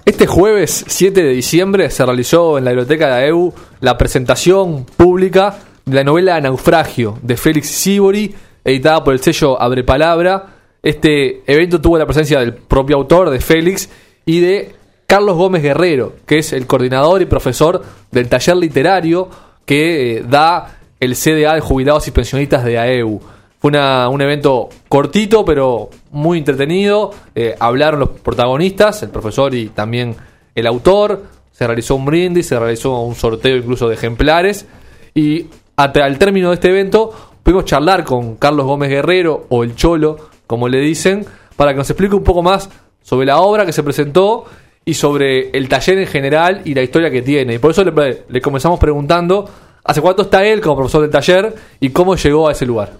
Este jueves 7 de diciembre se realizó en la biblioteca de AEU la presentación pública de la novela Naufragio de Félix Sívori, editada por el sello Abre Palabra. Este evento tuvo la presencia del propio autor, de Félix, y de Carlos Gómez Guerrero, que es el coordinador y profesor del taller literario que da el CDA de jubilados y pensionistas de AEU. Fue un evento cortito, pero muy entretenido. Hablaron los protagonistas, el profesor y también el autor. Se realizó un brindis, se realizó un sorteo incluso de ejemplares. Y al término de este evento pudimos charlar con Carlos Gómez Guerrero, o el Cholo, como le dicen, para que nos explique un poco más sobre la obra que se presentó y sobre el taller en general y la historia que tiene. Y por eso le comenzamos preguntando hace cuánto está él como profesor del taller y cómo llegó a ese lugar.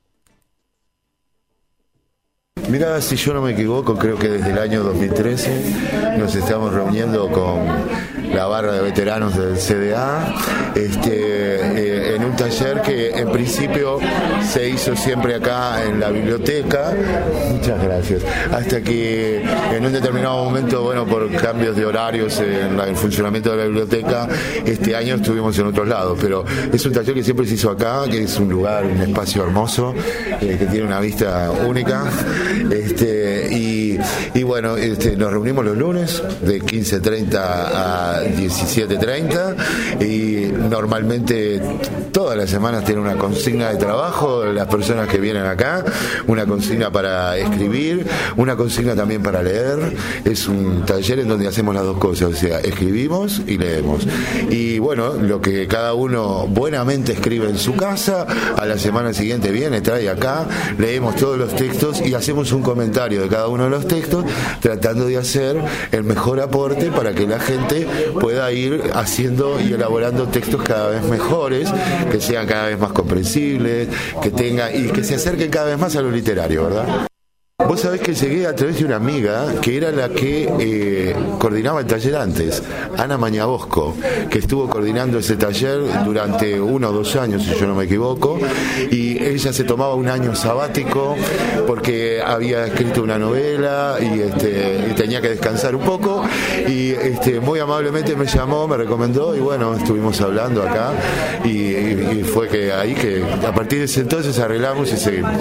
Mira, si yo no me equivoco, creo que desde el año 2013 nos estamos reuniendo con la barra de veteranos del CDA en un taller que en principio se hizo siempre acá en la biblioteca. Muchas gracias. Hasta que en un determinado momento, bueno, por cambios de horarios en el funcionamiento de la biblioteca, este año estuvimos en otros lados, pero es un taller que siempre se hizo acá, que es un lugar, un espacio hermoso, que tiene una vista única. Y bueno, nos reunimos los lunes de 15:30 a 17:30 y normalmente todas las semanas tienen una consigna de trabajo las personas que vienen acá, una consigna para escribir, una consigna también para leer. Es un taller en donde hacemos las dos cosas, o sea, escribimos y leemos. Y bueno, lo que cada uno buenamente escribe en su casa, a la semana siguiente viene, trae acá, leemos todos los textos y hacemos un comentario de cada uno de los textos, tratando de hacer el mejor aporte para que la gente pueda ir haciendo y elaborando textos cada vez mejores, que sean cada vez más comprensibles, que tengan y que se acerquen cada vez más a lo literario, ¿verdad? Vos sabés que llegué a través de una amiga que era la que coordinaba el taller antes, Ana Mañabosco, que estuvo coordinando ese taller durante 1 o 2 años, si yo no me equivoco, y ella se tomaba un año sabático porque había escrito una novela y tenía que descansar un poco, y muy amablemente me llamó, me recomendó, y bueno, estuvimos hablando acá, y fue que ahí que a partir de ese entonces arreglamos y seguimos.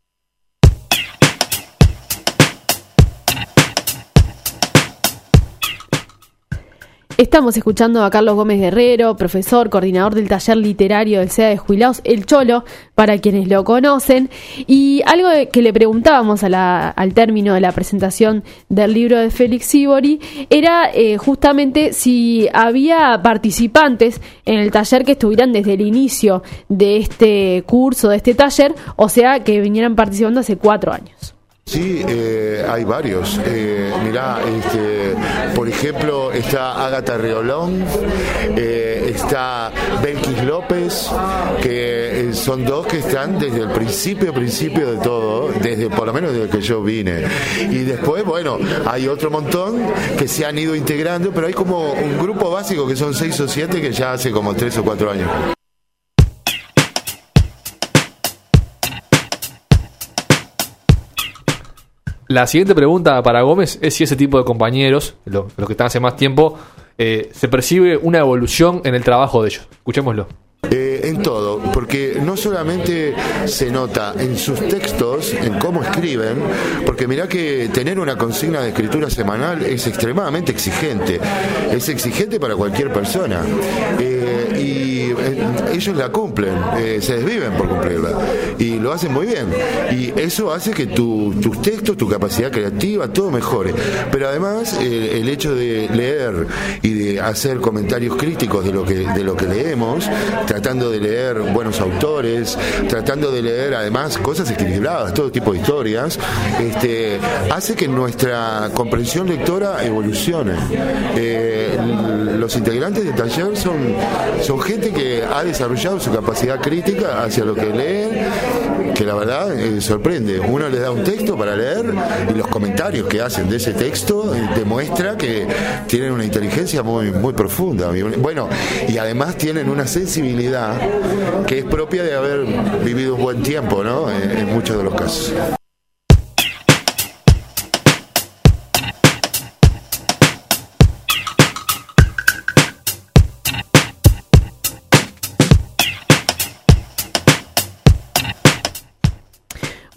Estamos escuchando a Carlos Gómez Guerrero, profesor, coordinador del taller literario del CDA de jubilados, el Cholo, para quienes lo conocen. Y algo que le preguntábamos al término de la presentación del libro de Félix Sívori era justamente si había participantes en el taller que estuvieran desde el inicio de este curso, de este taller, o sea, que vinieran participando hace 4 años. Sí, hay varios. Mirá, por ejemplo, está Ágata Riolón, está Belkis López, que son dos que están desde el principio de todo, por lo menos desde que yo vine. Y después, bueno, hay otro montón que se han ido integrando, pero hay como un grupo básico que son 6 o 7 que ya hace como 3 o 4 años. La siguiente pregunta para Gómez es si ese tipo de compañeros, los que están hace más tiempo, se percibe una evolución en el trabajo de ellos. Escuchémoslo. En todo, porque no solamente se nota en sus textos, en cómo escriben, porque mirá que tener una consigna de escritura semanal es extremadamente exigente, es exigente para cualquier persona, y ellos la cumplen, se desviven por cumplirla, y lo hacen muy bien, y eso hace que tus textos, tu capacidad creativa, todo mejore, pero además el hecho de leer y de hacer comentarios críticos de lo que leemos, tratando de leer buenos autores, tratando de leer además cosas equilibradas, todo tipo de historias, hace que nuestra comprensión lectora evolucione. Los integrantes del taller son gente que ha desarrollado su capacidad crítica hacia lo que leen, que la verdad sorprende. Uno les da un texto para leer y los comentarios que hacen de ese texto demuestra que tienen una inteligencia muy, muy profunda. Bueno, y además tienen una sensibilidad que es propia de haber vivido un buen tiempo, ¿no? En muchos de los casos.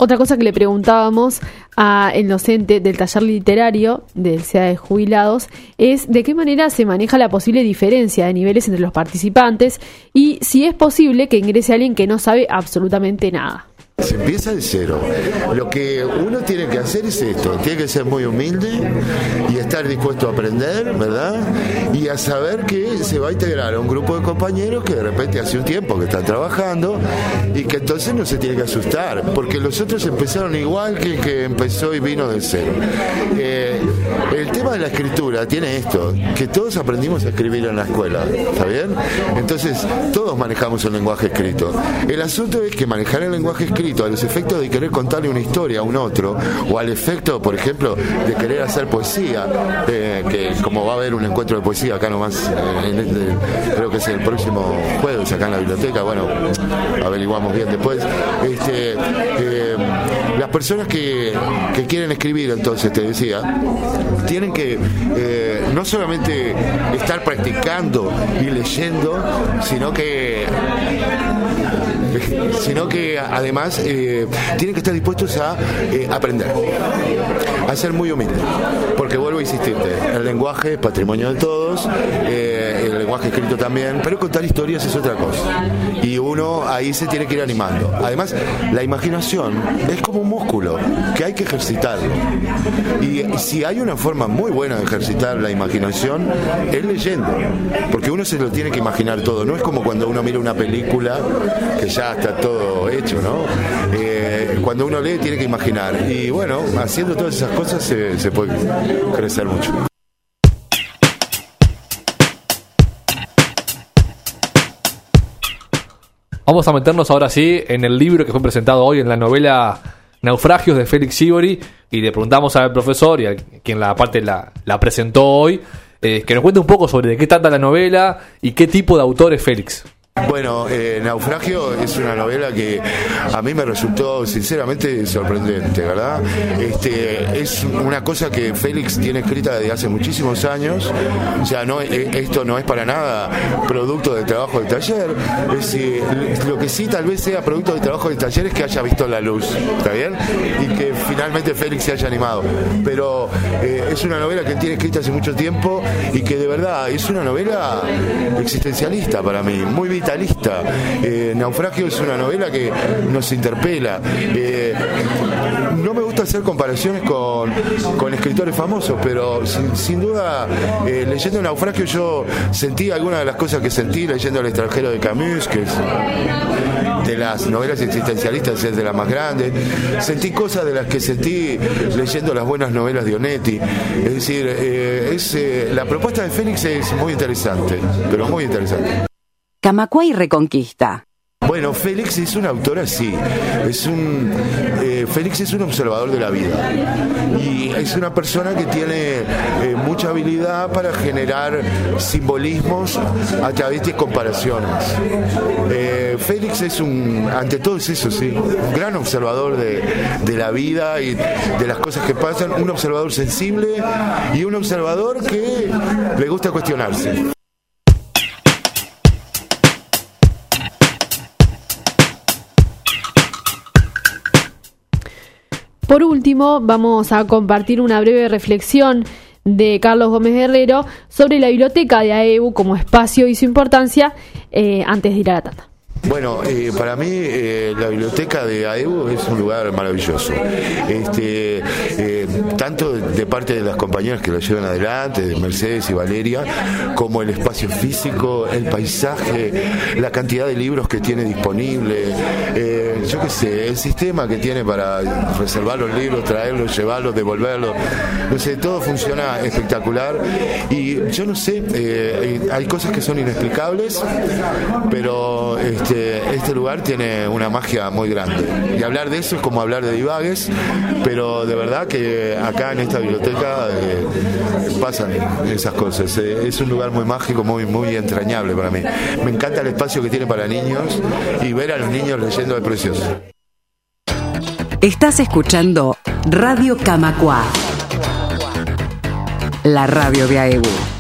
Otra cosa que le preguntábamos al docente del taller literario del SEA de Jubilados es de qué manera se maneja la posible diferencia de niveles entre los participantes y si es posible que ingrese alguien que no sabe absolutamente nada. Se empieza de cero. Lo que uno tiene que hacer es esto, tiene que ser muy humilde y estar dispuesto a aprender, ¿verdad? Y a saber que se va a integrar a un grupo de compañeros que de repente hace un tiempo que están trabajando y que entonces no se tiene que asustar, porque los otros empezaron igual que el que empezó y vino de cero. El tema de la escritura tiene esto, que todos aprendimos a escribir en la escuela, ¿está bien? Entonces, todos manejamos el lenguaje escrito. El asunto es que manejar el lenguaje escrito a los efectos de querer contarle una historia a un otro, o al efecto, por ejemplo, de querer hacer poesía, que como va a haber un encuentro de poesía acá nomás, creo que es el próximo jueves acá en la biblioteca, bueno, averiguamos bien después, las personas que quieren escribir, entonces te decía, tienen que no solamente estar practicando y leyendo, sino que además tienen que estar dispuestos a aprender, a ser muy humildes, porque vuelvo a insistirte, el lenguaje es patrimonio de todos, el lenguaje escrito también, pero contar historias es otra cosa y uno ahí se tiene que ir animando. Además, la imaginación es como un músculo que hay que ejercitarlo, y si hay una forma muy buena de ejercitar la imaginación es leyendo, porque uno se lo tiene que imaginar todo, no es como cuando uno mira una película que ya está todo hecho, ¿no? Cuando uno lee tiene que imaginar, y bueno, haciendo todas esas cosas se puede crecer mucho. Vamos a meternos ahora sí en el libro que fue presentado hoy, en la novela Naufragios de Félix Sívori, y le preguntamos al profesor y a quien la presentó hoy, que nos cuente un poco sobre de qué trata la novela y qué tipo de autor es Félix. Bueno, Naufragio es una novela que a mí me resultó sinceramente sorprendente, ¿verdad? Es una cosa que Félix tiene escrita desde hace muchísimos años, o sea, esto no es para nada producto del trabajo del taller, lo que sí tal vez sea producto del trabajo del taller es que haya visto la luz, ¿está bien? Y que finalmente Félix se haya animado, pero es una novela que tiene escrita hace mucho tiempo y que de verdad es una novela existencialista para mí, muy vitalista. Naufragio es una novela que nos interpela. No me gusta hacer comparaciones con escritores famosos, pero sin duda, leyendo Naufragio yo sentí algunas de las cosas que sentí leyendo El extranjero de Camus, que es de las novelas existencialistas es de las más grandes. Sentí cosas de las que sentí leyendo las buenas novelas de Onetti. Es decir, la propuesta de Félix es muy interesante, pero muy interesante. Camacuay Reconquista. Bueno, Félix es un autor así, Félix es un observador de la vida y es una persona que tiene mucha habilidad para generar simbolismos a través de comparaciones. Félix es ante todo es eso, sí, un gran observador de la vida y de las cosas que pasan, un observador sensible y un observador que le gusta cuestionarse. Por último, vamos a compartir una breve reflexión de Carlos Gómez Guerrero sobre la biblioteca de AEBU como espacio y su importancia antes de ir a la tanda. Bueno, para mí la biblioteca de AEBU es un lugar maravilloso. Tanto de parte de las compañeras que lo llevan adelante, de Mercedes y Valeria, como el espacio físico, el paisaje, la cantidad de libros que tiene disponible, yo qué sé, el sistema que tiene para reservar los libros, traerlos, llevarlos, devolverlos, no sé, todo funciona espectacular y yo no sé, hay cosas que son inexplicables, pero este lugar tiene una magia muy grande. Y hablar de eso es como hablar de divagues, pero de verdad que acá en esta biblioteca pasan esas cosas. Es un lugar muy mágico, muy, muy entrañable para mí. Me encanta el espacio que tiene para niños y ver a los niños leyendo es precioso. Estás escuchando Radio Camacuá, la radio de AEBU.